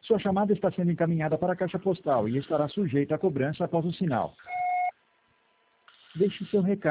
Sua chamada está sendo encaminhada para a caixa postal e estará sujeita a cobrança após o sinal. Deixe seu recado.